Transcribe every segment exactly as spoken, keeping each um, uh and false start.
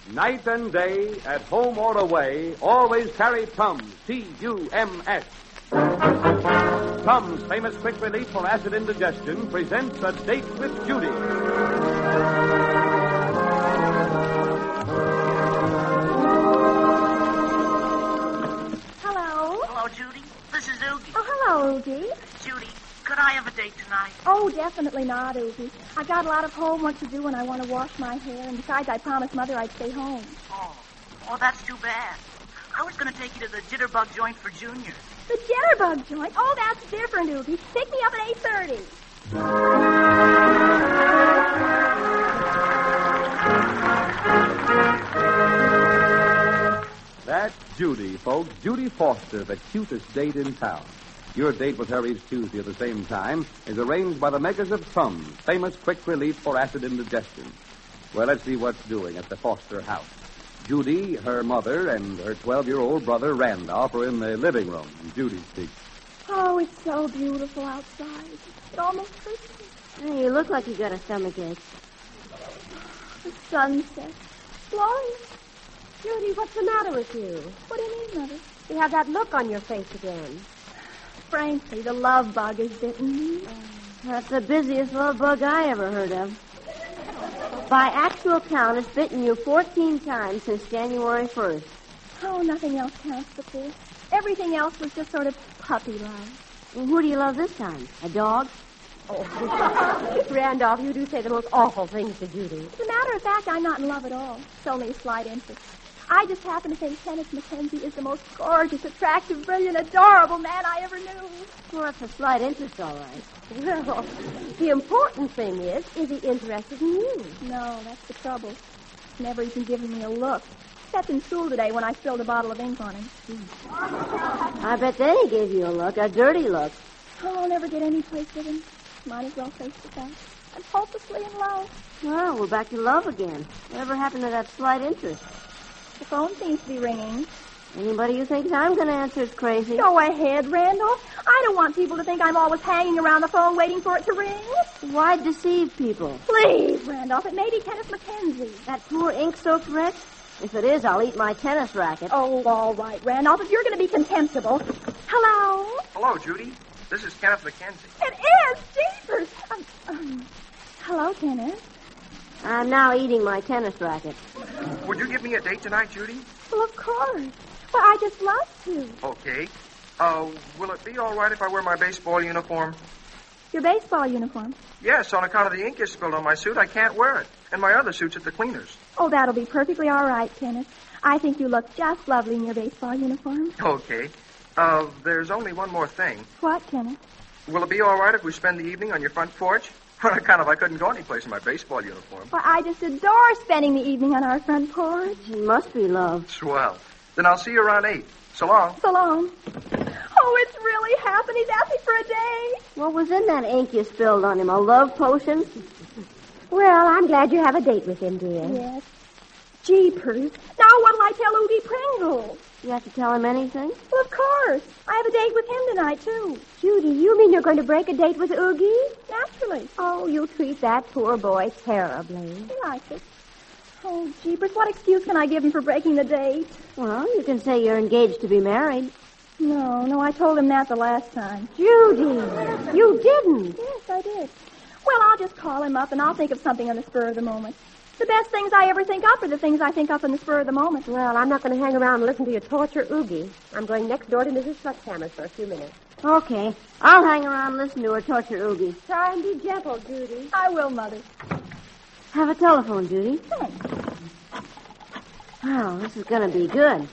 Night and day, at home or away, always carry Tums, T U M S. Tums, famous quick relief for acid indigestion, presents A Date with Judy. Hello? Hello, Judy. This is Oogie. Oh, hello, Oogie. Judy, could I have a date tonight? Oh, definitely not, Oogie. I've got a lot of homework to do and I want to wash my hair. And besides, I promised Mother I'd stay home. Oh, oh, that's too bad. I was going to take you to the Jitterbug joint for Junior. The Jitterbug joint? Oh, that's different, Oogie. Pick me up at eight thirty. That's Judy, folks. Judy Foster, the cutest date in town. Your date with her each Tuesday at the same time is arranged by the makers of Tums, famous quick relief for acid indigestion. Well, let's see what's doing at the Foster house. Judy, her mother, and her twelve-year-old brother, Randolph, are in the living room, and Judy speaks. Oh, it's so beautiful outside. It almost hurts me. Hey, you look like you got a stomachache. The sunset. Glorious. Judy, what's the matter with you? What do you mean, Mother? You have that look on your face again. Frankly, the love bug has bitten me. That's the busiest love bug I ever heard of. By actual count, it's bitten you fourteen times since January first. Oh, nothing else counts but this. Everything else was just sort of puppy-like. And who do you love this time? A dog? Oh, Randolph, you do say the most awful things to Judy. As a matter of fact, I'm not in love at all. It's only a slight interest. I just happen to think Kenneth Mackenzie is the most gorgeous, attractive, brilliant, adorable man I ever knew. Well, that's a slight interest, all right. Well, the important thing is, is he interested in you? No, that's the trouble. He's never even given me a look. Except in school today when I spilled a bottle of ink on him. I bet then he gave you a look, a dirty look. Oh, I'll never get any place with him. Might as well face the fact. I'm hopelessly in love. Well, we're back to love again. Whatever happened to that slight interest? The phone seems to be ringing. Anybody who thinks I'm going to answer is crazy. Go ahead, Randolph. I don't want people to think I'm always hanging around the phone waiting for it to ring. Why deceive people? Please, Randolph, it may be Kenneth Mackenzie. That poor ink-soaked wretch? If it is, I'll eat my tennis racket. Oh, all right, Randolph, if you're going to be contemptible. Hello? Hello, Judy. This is Kenneth Mackenzie. It is! Jeepers! Um, um, hello, Kenneth. I'm now eating my tennis racket. Would you give me a date tonight, Judy? Well, of course. Well, I just love to. Okay. Uh, will it be all right if I wear my baseball uniform? Your baseball uniform? Yes, on account of the ink you spilled on my suit, I can't wear it. And my other suit's at the cleaners. Oh, that'll be perfectly all right, Kenneth. I think you look just lovely in your baseball uniform. Okay. Uh, there's only one more thing. What, Kenneth? Will it be all right if we spend the evening on your front porch? On account of I couldn't go anyplace in my baseball uniform. Why, I just adore spending the evening on our front porch. It must be love. Swell. Then I'll see you around eight. So long. So long. Oh, it's really happened. He's asked me for a date. What was in that ink you spilled on him? A love potion? Well, I'm glad you have a date with him, dear. Yes. Jeepers. Now what'll I tell Oogie Pringle? You have to tell him anything? Well, of course. I have a date with him tonight, too. Judy, you mean you're going to break a date with Oogie? Naturally. Oh, you'll treat that poor boy terribly. He likes it. Oh, jeepers, what excuse can I give him for breaking the date? Well, you can say you're engaged to be married. No, no, I told him that the last time. Judy, you didn't. Yes, I did. Well, I'll just call him up and I'll think of something on the spur of the moment. The best things I ever think up are the things I think up on the spur of the moment. Well, I'm not going to hang around and listen to you torture Oogie. I'm going next door to Missus Sledgehammer's for a few minutes. Okay. I'll hang around and listen to her torture Oogie. Try and be gentle, Judy. I will, Mother. Have a telephone, Judy. Thanks. Oh, this is going to be good.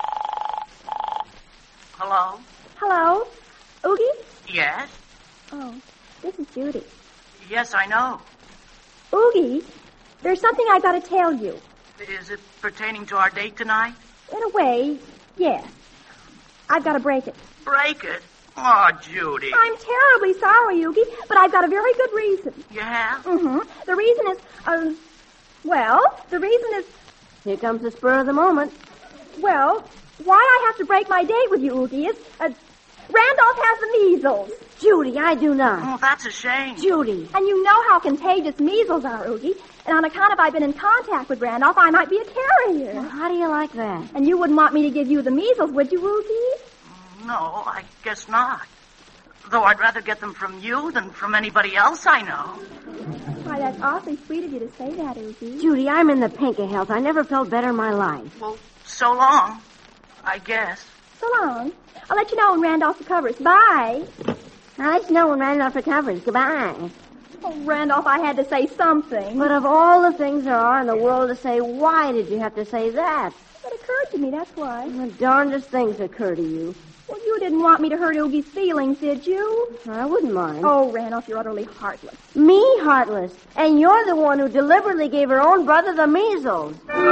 Hello? Hello? Oogie? Yes? Oh, this is Judy. Yes, I know. Oogie, there's something I got to tell you. Is it pertaining to our date tonight? In a way, yes. I've got to break it. Break it? Oh, Judy. I'm terribly sorry, Oogie, but I've got a very good reason. You have? Mm-hmm. The reason is, um, well, the reason is... Here comes the spur of the moment. Well, why I have to break my date with you, Oogie, is, uh, Randolph has the measles. Judy, I do not. Oh, that's a shame. Judy. And you know how contagious measles are, Oogie. And on account of I've been in contact with Randolph, I might be a carrier. Well, how do you like that? And you wouldn't want me to give you the measles, would you, Oogie? No, I guess not. Though I'd rather get them from you than from anybody else I know. Why, that's awfully sweet of you to say that, Oogie. Judy, I'm in the pink of health. I never felt better in my life. Well, so long, I guess. So long. I'll let you know when Randolph recovers. Bye. I'll let you know when Randolph recovers. Goodbye. Oh, Randolph, I had to say something. But of all the things there are in the world to say, why did you have to say that? It occurred to me, that's why. The darndest things occur to you. Well, you didn't want me to hurt Oogie's feelings, did you? I wouldn't mind. Oh, Randolph, you're utterly heartless. Me heartless? And you're the one who deliberately gave her own brother the measles.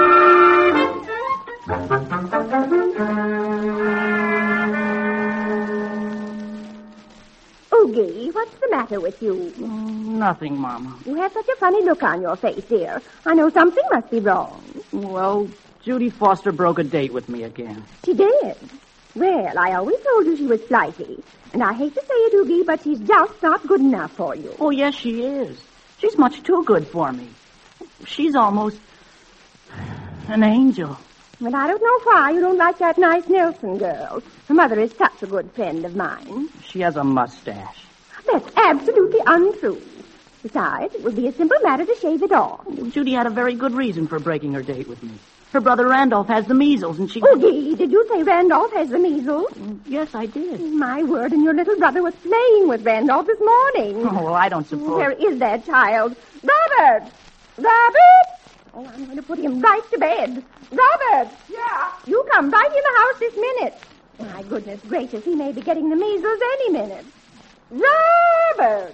Oogie, what's the matter with you? Nothing, Mama. You have such a funny look on your face, dear. I know something must be wrong. Well, Judy Foster broke a date with me again. She did? Well, I always told you she was flighty. And I hate to say it, Oogie, but she's just not good enough for you. Oh, yes, she is. She's much too good for me. She's almost an angel. Well, I don't know why you don't like that nice Nelson girl. Her mother is such a good friend of mine. She has a mustache. That's absolutely untrue. Besides, it would be a simple matter to shave it off. Judy had a very good reason for breaking her date with me. Her brother Randolph has the measles, and she... Oogie, did you say Randolph has the measles? Yes, I did. My word, and your little brother was playing with Randolph this morning. Oh, well, I don't suppose... Where is that child? Robert! Robert! Oh, I'm going to put him right to bed. Robert! Yeah? You come right in the house this minute. My goodness gracious, he may be getting the measles any minute. Robert!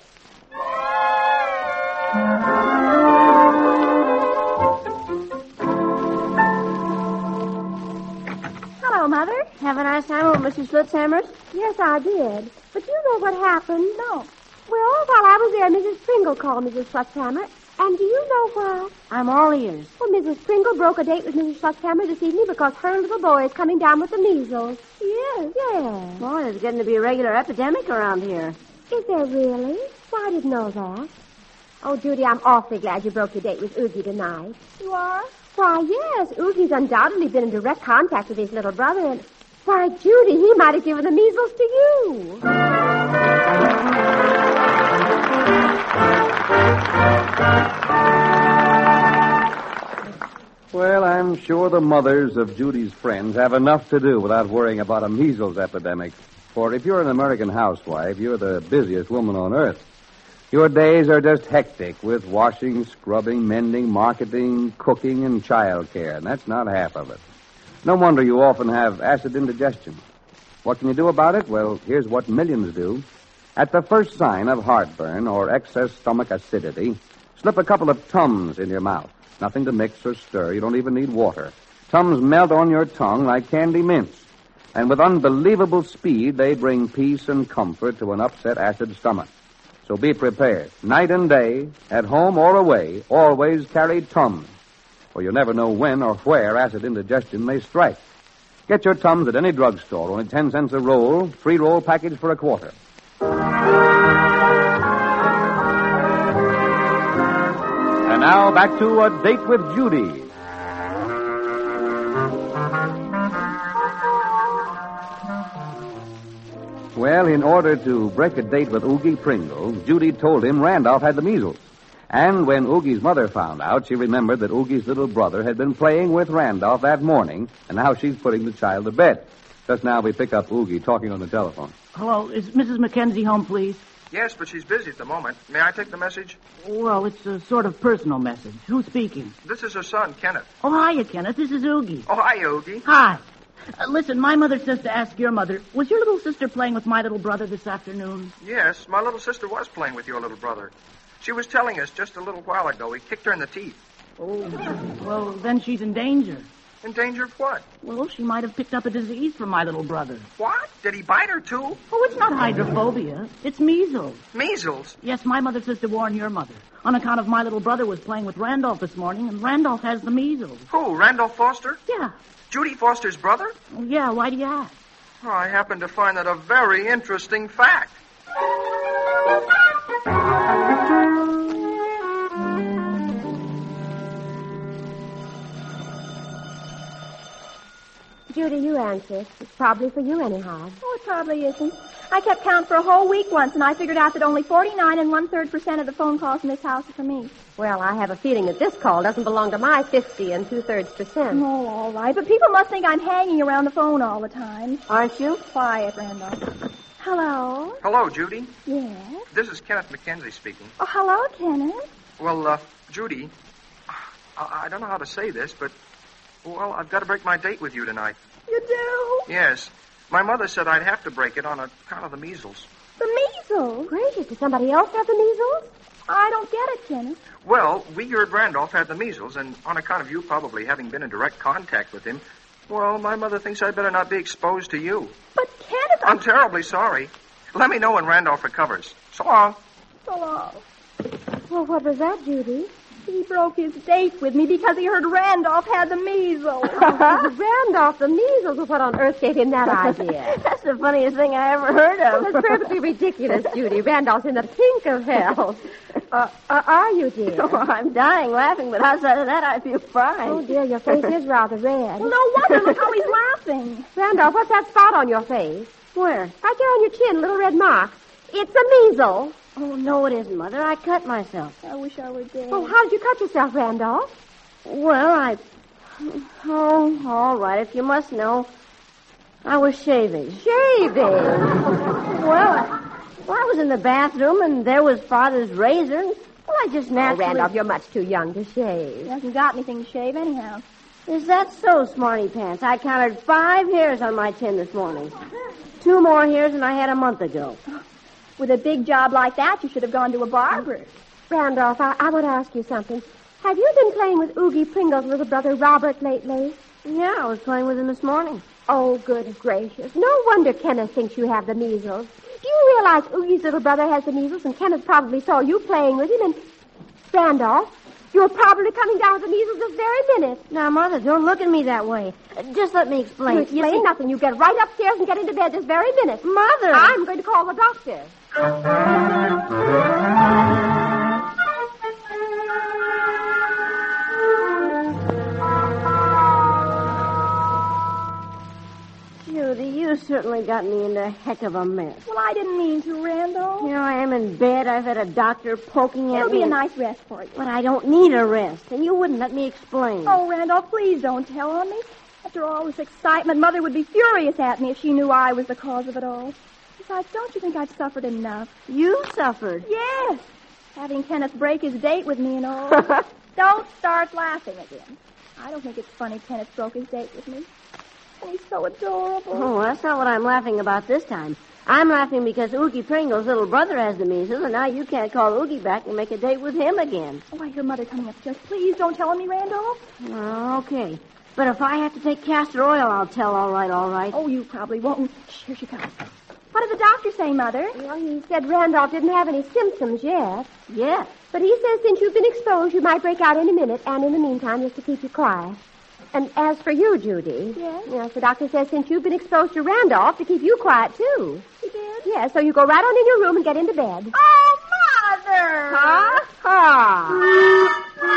Hello, Mother. Have a nice time over Missus Schlitzhammer's? Yes, I did. But you know what happened? No. Well, while I was there, Missus Pringle called Missus Schlutzhammer. And do you know what? I'm all ears. Well, Missus Pringle broke a date with Missus Schlutzhammer this evening because her little boy is coming down with the measles. Yes, yes. Boy, there's getting to be a regular epidemic around here. Is there really? Well, I didn't know that. Oh, Judy, I'm awfully glad you broke your date with Oogie tonight. You are? Why, yes. Oogie's undoubtedly been in direct contact with his little brother, and... Why, Judy, he might have given the measles to you. Well, I'm sure the mothers of Judy's friends have enough to do without worrying about a measles epidemic. For if you're an American housewife, you're the busiest woman on earth. Your days are just hectic with washing, scrubbing, mending, marketing, cooking, and child care, and that's not half of it. No wonder you often have acid indigestion. What can you do about it? Well, here's what millions do. At the first sign of heartburn or excess stomach acidity, slip a couple of Tums in your mouth. Nothing to mix or stir. You don't even need water. Tums melt on your tongue like candy mints. And with unbelievable speed, they bring peace and comfort to an upset acid stomach. So be prepared. Night and day, at home or away, always carry Tums. For you never know when or where acid indigestion may strike. Get your Tums at any drugstore. Only ten cents a roll. Free roll package for a quarter. And now back to A Date with Judy. Well, in order to break a date with Oogie Pringle, Judy told him Randolph had the measles. And when Oogie's mother found out, she remembered that Oogie's little brother had been playing with Randolph that morning, and now she's putting the child to bed. Just now we pick up Oogie talking on the telephone. Hello, is Missus Mackenzie home, please? Yes, but she's busy at the moment. May I take the message? Well, it's a sort of personal message. Who's speaking? This is her son, Kenneth. Oh, hiya, Kenneth. This is Oogie. Oh, hi, Oogie. Hi. Uh, listen, my mother says to ask your mother, was your little sister playing with my little brother this afternoon? Yes, my little sister was playing with your little brother. She was telling us just a little while ago he kicked her in the teeth. Oh, well, then she's in danger. In danger of what? Well, she might have picked up a disease from my little brother. What? Did he bite her, too? Oh, it's not hydrophobia. It's measles. Measles? Yes, my mother says to warn your mother. On account of my little brother was playing with Randolph this morning, and Randolph has the measles. Who, Randolph Foster? Yeah. Judy Foster's brother? Oh, yeah, why do you ask? Oh, I happen to find that a very interesting fact. Judy, you answer. It's probably for you anyhow. Oh, it probably isn't. I kept count for a whole week once, and I figured out that only forty-nine and one-third percent of the phone calls in this house are for me. Well, I have a feeling that this call doesn't belong to my fifty and two-thirds percent. Oh, all right. But people must think I'm hanging around the phone all the time. Aren't you? Quiet, Randolph. Hello? Hello, Judy. Yes? This is Kenneth McKenzie speaking. Oh, hello, Kenneth. Well, uh, Judy, I, I don't know how to say this, but, well, I've got to break my date with you tonight. You do? Yes. My mother said I'd have to break it on account of the measles. The measles? Gracious, does somebody else have the measles? I don't get it, Kenneth. Well, we here at Randolph had the measles, and on account of you probably having been in direct contact with him, well, my mother thinks I'd better not be exposed to you. But, Kenneth, I'm terribly sorry. Let me know when Randolph recovers. So long. So long. Well, what was that, Judy? He broke his date with me because he heard Randolph had the measles. Randolph, the measles. Well, what on earth gave him that idea? That's the funniest thing I ever heard of. Well, that's perfectly ridiculous, Judy. Randolph's in the pink of health. Uh, uh, are you, dear? Oh, I'm dying laughing, but outside of that, I feel fine. Oh, dear, your face is rather red. Well, no wonder. Look how he's laughing. Randolph, what's that spot on your face? Where? Right there on your chin, a little red mark. It's a measles. Oh, no, it isn't, Mother. I cut myself. I wish I were dead. Oh, how did you cut yourself, Randolph? Well, I... Oh, all right. If you must know, I was shaving. Shaving? Well, I, well, I was in the bathroom, and there was Father's razor. And, well, I just naturally... Oh, Randolph, you're much too young to shave. He hasn't got anything to shave anyhow. Is that so, Smarty Pants? I counted five hairs on my chin this morning. Two more hairs than I had a month ago. With a big job like that, you should have gone to a barber. Randolph, I, I want to ask you something. Have you been playing with Oogie Pringle's little brother Robert lately? Yeah, I was playing with him this morning. Oh, good gracious. No wonder Kenneth thinks you have the measles. Do you realize Oogie's little brother has the measles, and Kenneth probably saw you playing with him, and... Randolph, you're probably coming down with the measles this very minute. Now, Mother, don't look at me that way. Uh, just let me explain. You explain see... nothing. You get right upstairs and get into bed this very minute. Mother! I'm going to call the doctor. Judy, you certainly got me in a heck of a mess. Well, I didn't mean to, Randall. Here I am in bed. I've had a doctor poking at It'll me. be a and... nice rest for you. But I don't need a rest, and you wouldn't let me explain. Oh, Randall, please don't tell on me. After all this excitement, Mother would be furious at me if she knew I was the cause of it all. Besides, don't you think I've suffered enough? You suffered? Yes. Having Kenneth break his date with me and all. Don't start laughing again. I don't think it's funny Kenneth broke his date with me. And he's so adorable. Oh, that's not what I'm laughing about this time. I'm laughing because Oogie Pringle's little brother has the measles, and now you can't call Oogie back and make a date with him again. Oh, I hear Mother coming upstairs. Please don't tell on me, Randall. Oh, okay. But if I have to take castor oil, I'll tell all right, all right. Oh, you probably won't. Shh, here she comes. What did the doctor say, Mother? Well, he said Randolph didn't have any symptoms yet. Yes. But he says since you've been exposed, you might break out any minute, and in the meantime, just to keep you quiet. And as for you, Judy... Yes? Yes, the doctor says since you've been exposed to Randolph, to keep you quiet, too. He did? Yes, so you go right on in your room and get into bed. Oh, Mother! Ha! Ha!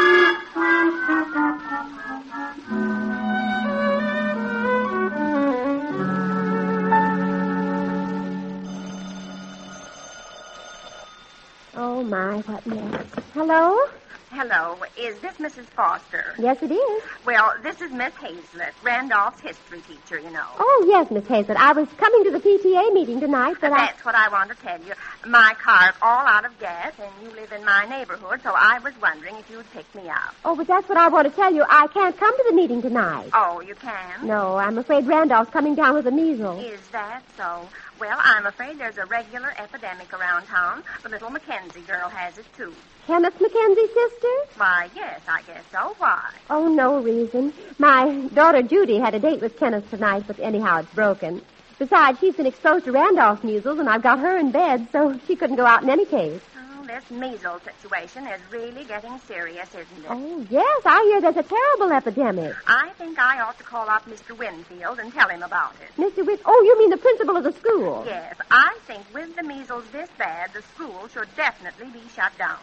Oh, my, what mess. Hello? Hello. Is this Missus Foster? Yes, it is. Well, this is Miss Hazlett, Randolph's history teacher, you know. Oh, yes, Miss Hazlett. I was coming to the P T A meeting tonight, but I... That's what I want to tell you. My car's all out of gas, and you live in my neighborhood, so I was wondering if you'd pick me up. Oh, but that's what I want to tell you. I can't come to the meeting tonight. Oh, you can? No, I'm afraid Randolph's coming down with the measles. Is that so? Well, I'm afraid there's a regular epidemic around town. The little Mackenzie girl has it, too. Kenneth Mackenzie's sister? Why, yes, I guess so. Why? Oh, no reason. My daughter Judy had a date with Kenneth tonight, but anyhow, it's broken. Besides, she's been exposed to Randolph's measles, and I've got her in bed, so she couldn't go out in any case. Oh, this measles situation is really getting serious, isn't it? Oh, yes, I hear there's a terrible epidemic. I think I ought to call up Mister Winfield and tell him about it. Mister Witt, oh, you mean the principal of the school? Yes, I think with the measles this bad, the school should definitely be shut down.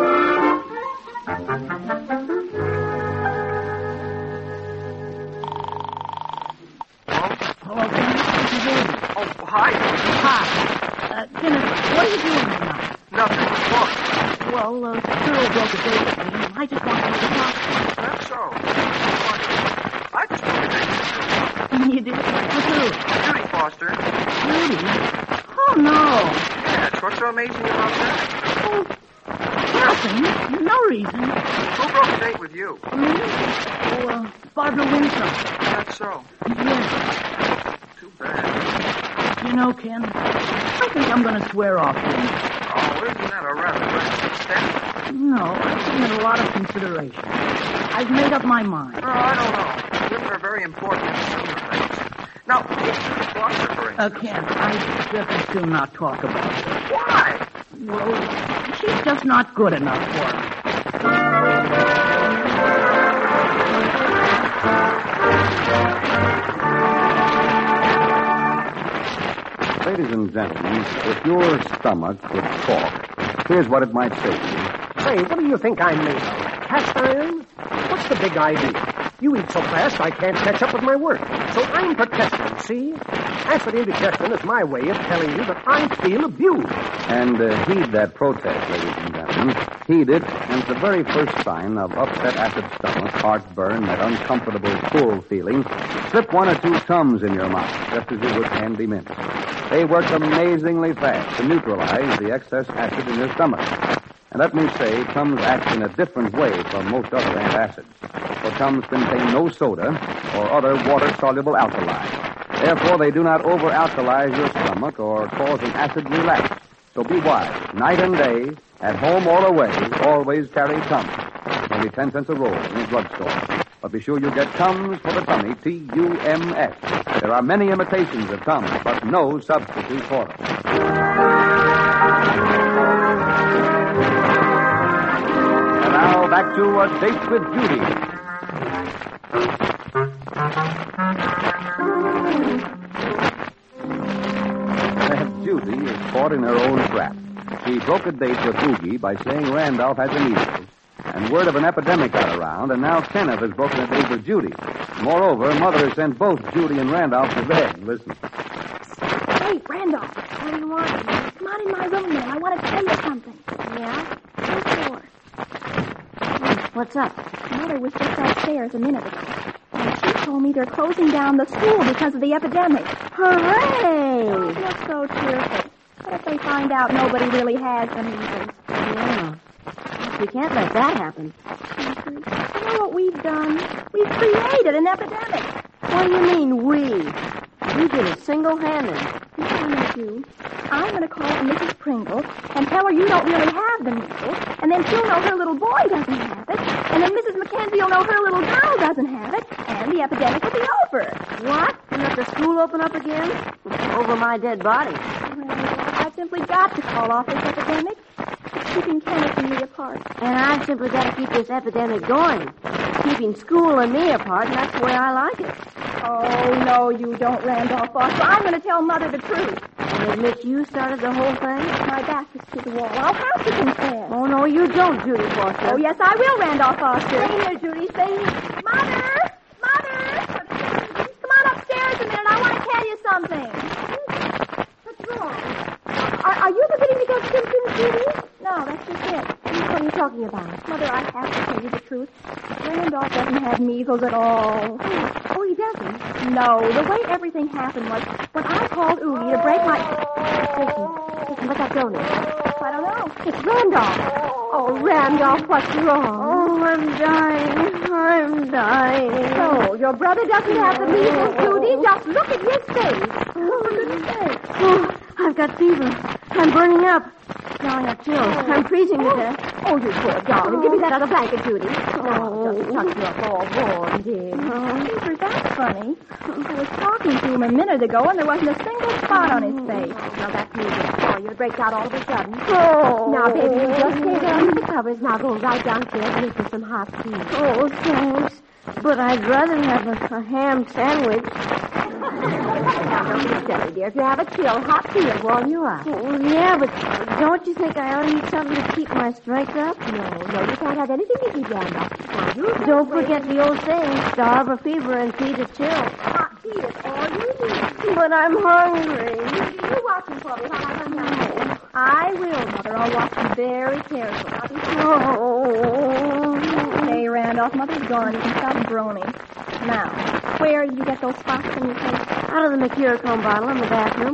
Hello, Dennis. This is Rudy. Oh, hi. Hi. Uh, Dennis, what are you doing tonight? Nothing. What? Well, uh, Cyril broke a date with me, and I just wanted you to talk to him. That's so. I just wanted to You did? With who? Judy Foster. Rudy? Oh, no. Yes, what's so amazing about that? Oh, nothing. No reason. Who broke a date with you? Me? Oh, uh, Barbara Winsome. That's so. Yes. Too bad. You know, Ken, I think I'm going to swear off him. Oh, isn't that a rather drastic step? No, I've given it a lot of consideration. I've made up my mind. Oh, I don't know. Women are very important in some things. Now, Judy Foster, for Uh, instance. Ken, I just as soon not talk about it. Why? Well, she's just not good enough for me. Ladies and gentlemen, if your stomach could talk, here's what it might say to you. Say, what do you think I'm made of? Cast iron? What's the big idea? You eat so fast I can't catch up with my work. So I'm protesting, see? Acid indigestion is my way of telling you that I feel abused. And uh, heed that protest, ladies and gentlemen. Heed it, and it's the very first sign of upset acid stomach, heartburn, that uncomfortable full feeling. Slip one or two Tums in your mouth, just as you would candy mints. They work amazingly fast to neutralize the excess acid in your stomach. And let me say, Tums act in a different way from most other antacids. For Tums contain no soda or other water-soluble alkali. Therefore, they do not over-alkalize your stomach or cause an acid relapse. So be wise. Night and day, at home or away, always carry Tums. Only ten cents a roll in a drugstore. But be sure you get Tums for the tummy, T U M S. There are many imitations of Tums, but no substitute for them. And now, back to A Date with Judy. Judy is caught in her own trap. She broke a date with Oogie by saying Randolph had the measles. And word of an epidemic got around, and now Kenneth has broken a date with Judy. Moreover, Mother has sent both Judy and Randolph to bed. Listen. Hey, Randolph, what do you want? Come on in my room now. I want to tell you something. Yeah? Go for it. What's up? Mother was just upstairs a minute ago. And she told me they're closing down the school because of the epidemic. Hooray! Don't look so cheerful. What if they find out nobody really has the measles? Yeah. We can't let that happen. You know what we've done? We've created an epidemic. What do you mean, we? You did it single-handed. You know what I'm going to do? I'm going to call Missus Pringle and tell her you don't really have the measles, and then she'll know her little boy doesn't have it, and then Missus Mackenzie will know her little girl doesn't have it, and the epidemic will be over. What? You let the school open up again? Over my dead body. Well, I've simply got to call off this epidemic. It's keeping Kenneth and me apart. And I've simply got to keep this epidemic going. It's keeping school and me apart, and that's the way I like it. Oh, no, you don't, Randolph Foster. I'm going to tell Mother the truth. And admit you started the whole thing? My back is to the wall. I'll have to confess. Oh, no, you don't, Judy Foster. Oh, yes, I will, Randolph Foster. Stay here, Judy. Stay here. Mother! Mother! Come on upstairs a minute. I want to tell you something. What's wrong? Are, are you beginning to get symptoms, Judy? No, that's just it. What are you talking about? Mother, I have to tell you the truth. Randolph doesn't have measles at all. Oh, he doesn't? No, the way everything happened was when I called Oogie to break my... Listen, listen, what's that doing? I don't know. It's Randolph. Oh, Randolph, what's wrong? Oh, I'm dying. I'm dying. So, your brother doesn't have the measles, Judy? Just look at his face. Oh, for goodness sake. Oh, I've got fever. I'm burning up. Now I have chills. I'm freezing to death. Oh, you poor darling. Give me that other blanket, Judy. Oh, just tuck you up all warm, dear. Keeper, that's funny. I was talking to him a minute ago, and there wasn't a single spot on his face. Now, that's me, dear. Oh, you'll break out all of a sudden. Oh. Now, baby, you just stay there under the covers. Now, go right downstairs and make you some hot tea. Oh, thanks. But I'd rather have a, a ham sandwich. Now, don't be silly, dear. If you have a chill, hot tea will warm you up. Oh, yeah, but don't you think I ought to eat something to keep my strength up? No, no, you can't have anything to eat, Randolph. Now, you Don't forget the old saying, starve a fever and feed a chill. hot tea is all you need. But I'm hungry. You watching for me while I run down. I will, Mother. I'll watch you very carefully. I'll be Oh. Hey, Randolph, Mother's gone. You can stop groaning. Now, where did you get those spots on your face? Out of the Mercurochrome bottle in the bathroom.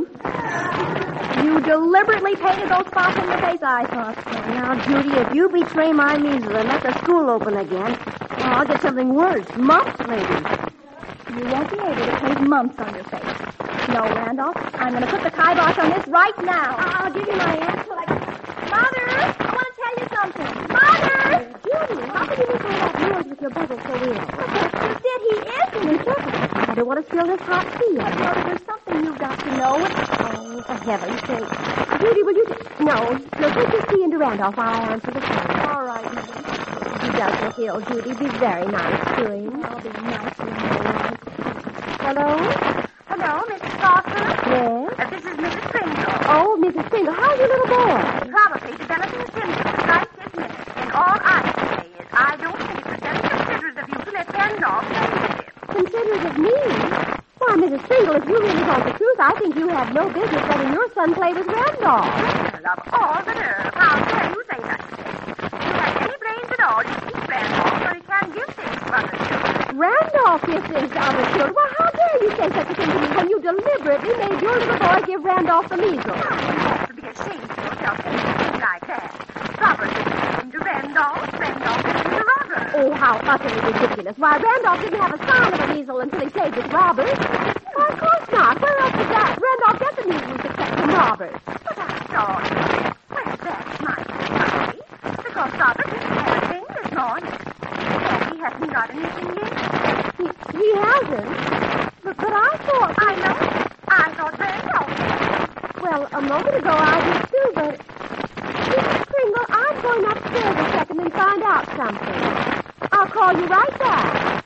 You deliberately painted those spots on your face, I thought. Now, Judy, if you betray my measles and let the school open again, well, I'll get something worse. Mumps, maybe. You won't be able to paint mumps on your face. No, Randolph, I'm going to put the kibosh on this right now. I'll give you my answer. Like... Mother, I want to tell you something. Mother! Judy, how could you make all that noise with your bubble so ill? You said he isn't. Be careful. I don't want to spill this hot tea. Mother, there's something you've got to know. Oh, for heaven's sake. Judy, will you... T- no, no, take this tea into Randolph while I answer the phone. All right, Mother. He does look ill, Judy. Be very nice to him. I'll be nice to him. Hello? Hello, Missus Foster? Yes? Uh, this is Missus Pringle. Oh, Missus Pringle, how's your little boy? Probably developing symptoms right this minute. And all I can say is I don't think it was very considerate of you to let Randolph play with him. Considerate of me? Why, Missus Pringle, if you really want the truth, I think you have no business letting your son play with Randolph. Well, of all the nerve, how dare you say such a thing? If you have any brains at all, you teach Randolph so he can give things to other children. Randolph gives things to other children. Well, how dare you say such a thing to me when you deliberately made your little boy give Randolph the measles? You ought to be ashamed of yourself saying things like that. Robert gave him to Randolph. Randolph gave him to Robert. Oh, how utterly ridiculous. Why, Randolph didn't have a sign of a measles until he played with Robert. Why, of course not. Where else did that Randolph get the measles except from Robert? But I thought, well, that might be funny, because Robert didn't have a thing this morning. And he hasn't got anything yet. He, he hasn't. But, but I thought... I know. I thought Randolph did. Well, a moment ago I did too, but... Missus Pringle, I'm going upstairs a second and find out something. I'll call you right back.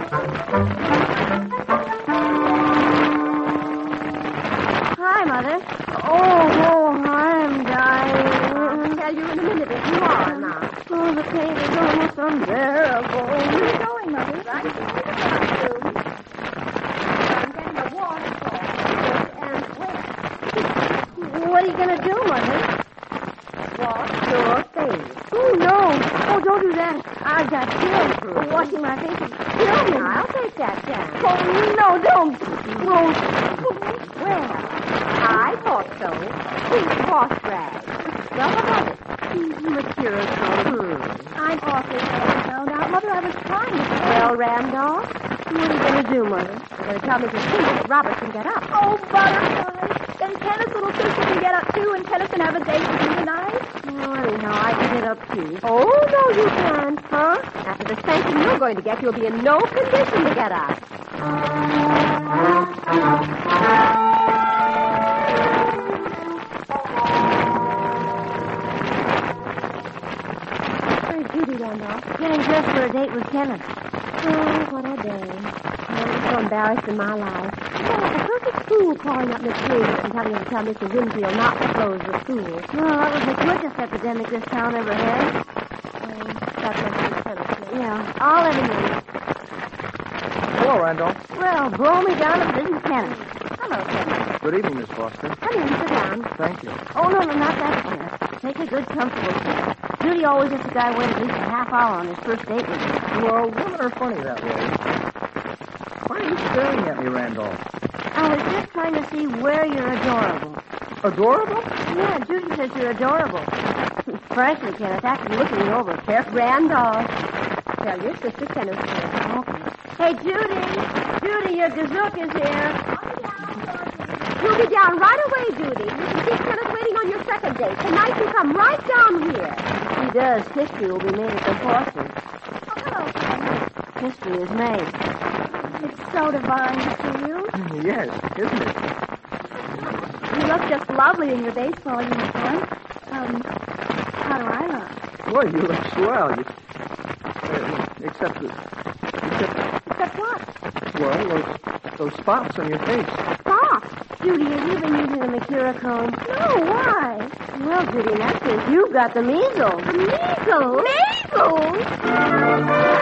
Hi, Mother. Oh, oh, I'm dying. I'll tell you in a minute if you are now. Oh, the pain is almost unbearable. Where are you going, Mother? Right into the bathroom. I'm getting a waterfall. And wet. What are you going to do, Mother? Wash your face. Oh, no. Oh, don't do that. I've got chills. Washing my face will kill me. I'll take that chance. Oh, no, don't. Oh. Well, I thought so. Pink wash rag. Well, what of it? Mercurochrome. I'm awfully glad I found out. Mother, I was trying to say. Well, Randolph, What are you going to do, Mother? you're going to tell Missus Pringle that Robert can get up. Oh, butterfly. Then Kenneth's little sister can get up, too, and Kenneth can have a date with you tonight. Oh, anyhow, I can get up, too. Oh, no, you can't. Huh? After the spanking you're going to get, you'll be in no condition to get up. Where's Judy, Randolph? Getting dressed for a date with Kenneth. Oh, what a day. I'm so embarrassed in my life. Yeah, the perfect school calling up Miss Williams and telling her to tell Mister Winfield not to close the school. Well, that was the quickest epidemic this town ever had. Um, that's what she said. Yeah, I'll let him in. Hello, Randolph. Well, blow me down if it isn't Kenneth. Hello, Kenneth. Good evening, Miss Foster. Come in, sit down. Thank you. Oh, no, no, not that Kenneth. Take a good, comfortable seat. Judy always lets the guy wait at least a half hour on his first date with him. Well, women are funny that way. Why are you staring at me, Randolph? I was just trying to see where you're adorable. Adorable? Yeah, Judy says you're adorable. Frankly, Kenneth, after looking it over carefully. Randolph. Tell your sister Kenneth here. Okay. Hey, Judy. Judy, your gazook is here. You'll be down right away, Judy. You can keep Kenneth waiting on on your second date. Tonight you come right down here. If he does, history will be made at the Fosters. Oh, hello, Ken. History is made. It's so divine to see you. Yes, isn't it? You look just lovely in your baseball uniform. Um, how do I look? Boy, you look swell. You, uh, except, except, Except what? well, those, those spots on your face. Spots. Judy, have you been using the Mercurochrome? No, why? Well, Judy, in that case, you've got the measles. The measles? Measles?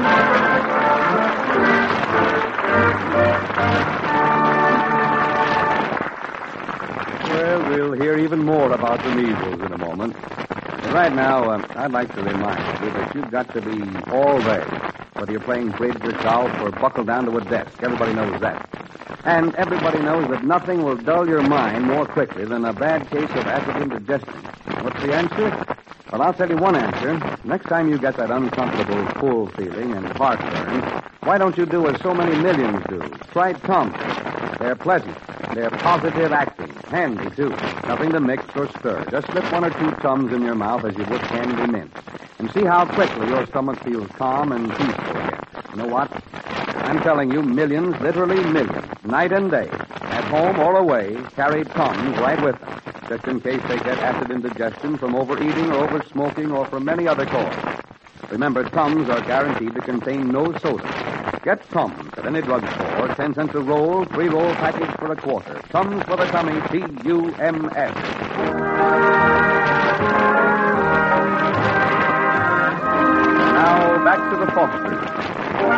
Well, we'll hear even more about the measles in a moment. But right now, um, I'd like to remind you that you've got to be all day, whether you're playing bridge or golf or buckled down to a desk. Everybody knows that. And everybody knows that nothing will dull your mind more quickly than a bad case of acid indigestion. What's the answer? Well, I'll tell you one answer. Next time you get that uncomfortable full feeling and heartburn, why don't you do as so many millions do? Try Tums. They're pleasant. They're positive acting. Handy, too. Nothing to mix or stir. Just slip one or two Tums in your mouth as you would candy mint. And see how quickly your stomach feels calm and peaceful again. You know what? I'm telling you, millions, literally millions, night and day, at home or away, carry Tums right with them, just in case they get acid indigestion from overeating or oversmoking or from any other cause. Remember, Tums are guaranteed to contain no soda. Get Tums at any drugstore, ten cents a roll, three-roll package for a quarter. Tums for the tummy, T U M S. Now, back to the Fosters.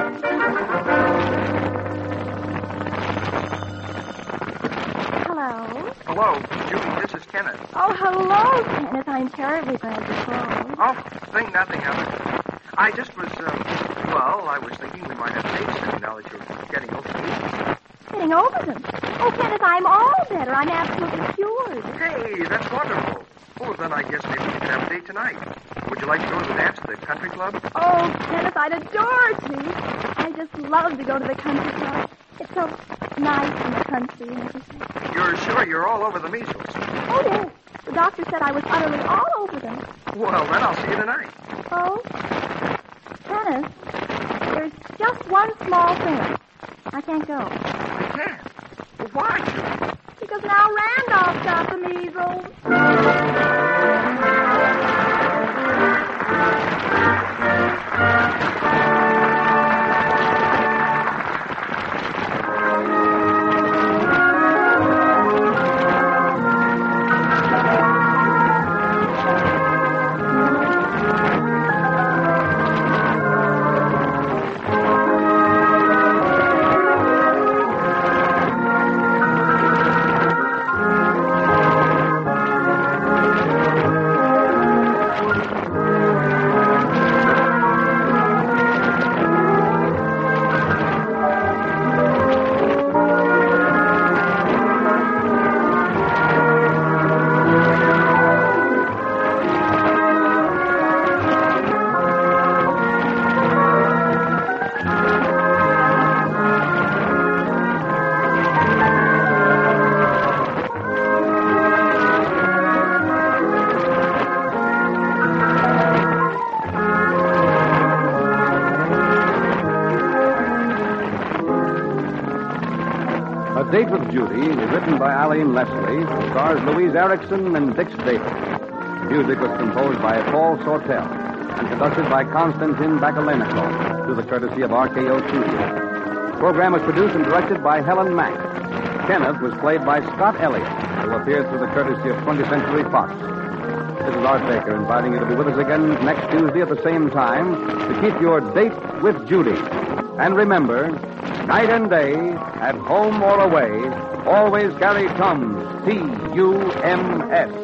Hello. Hello, Judy, this is Kenneth. Oh, hello, Kenneth. I'm terribly glad you called. Oh, think nothing of it. I just was, uh, well, I was thinking we might have dates soon now that you're getting over the measles. Getting over them. Oh, Kenneth, I'm all better. I'm absolutely cured. Hey, that's wonderful. Well, then I guess maybe we could have a date tonight. Would you like to go to the dance at the country club? Oh, Kenneth, I'd adore to. I just love to go to the country club. It's so nice in the country and everything. You're sure you're all over the measles? Oh, yes. The doctor said I was utterly all over them. Well, then I'll see you tonight. Oh? Kenneth, there's just one small thing. I can't go. You can't? Well, why, Judy? Because now Randolph's got the measles. A Date with Judy is written by Eileen Leslie, stars Louise Erickson and Dix Davis. Music was composed by Paul Sortel and conducted by Konstantin Bakalennikov through the courtesy of R K O Studios. The program was produced and directed by Helen Mack. Kenneth was played by Scott Elliott, who appeared through the courtesy of twentieth Century Fox. This is Art Baker inviting you to be with us again next Tuesday at the same time to keep your date with Judy. And remember, night and day, at home or away, always carry Tums, T U M S.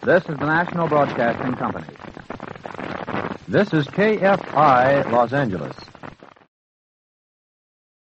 This is the National Broadcasting Company. This is K F I, Los Angeles.